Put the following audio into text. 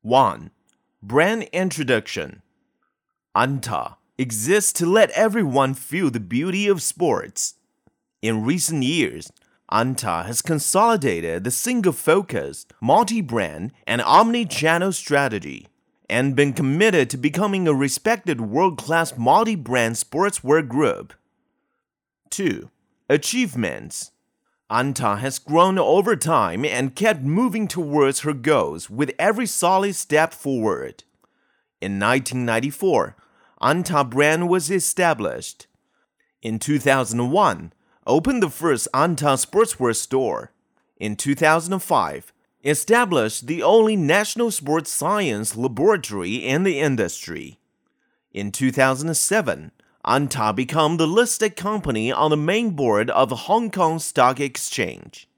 1. Brand introduction. ANTA exists to let everyone feel the beauty of sports. In recent years, ANTA has consolidated the single-focused, multi-brand, and omni-channel strategy, and been committed to becoming a respected world-class multi-brand sportswear group. 2. Achievements. ANTA has grown over time and kept moving towards her goals with every solid step forward. In 1994, ANTA brand was established. In 2001, opened the first ANTA sportswear store. In 2005, established the only national sports science laboratory in the industry. In 2007, ANTA became the listed company on the main board of the Hong Kong Stock Exchange.